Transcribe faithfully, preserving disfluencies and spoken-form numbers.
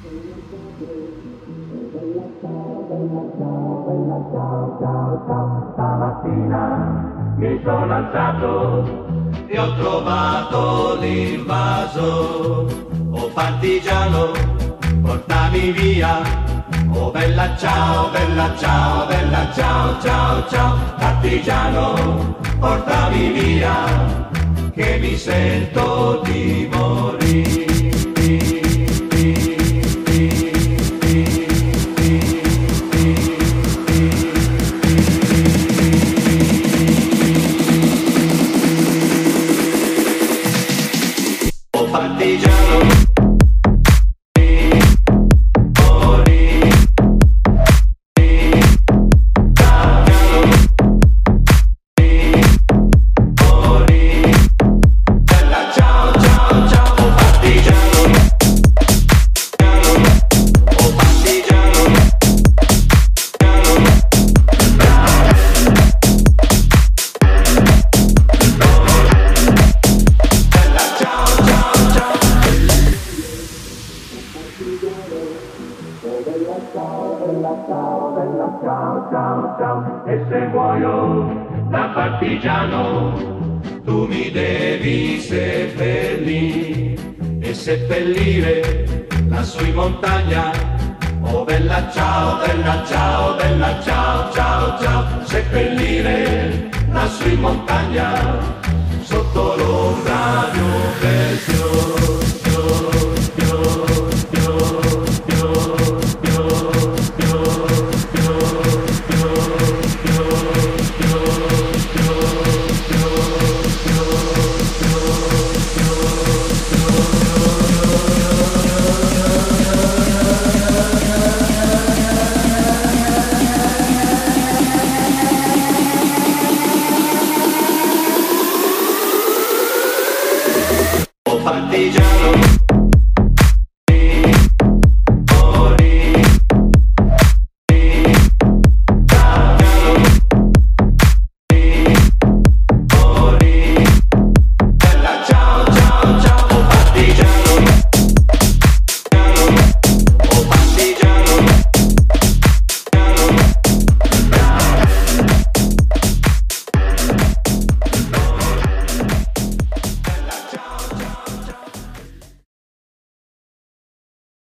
Stamattina mi sono alzato e ho trovato l'invaso. Oh partigiano, portami via. Oh bella ciao, bella ciao, bella ciao, ciao, ciao. Partigiano, portami via, che mi sento di morire. Partigiano, morì, morì, bella ciao, ciao, ciao, partigiano, oh partigiano, bella ciao, ciao, ciao. Oh bella ciao, bella ciao, bella ciao, ciao, ciao. E se muoio da partigiano, tu mi devi seppellire e seppellire lassù in montagna. Oh bella ciao, bella ciao, bella ciao, ciao, ciao. Seppellire lassù in montagna, sotto l'ombra di un bel fiore. Oh partigiano.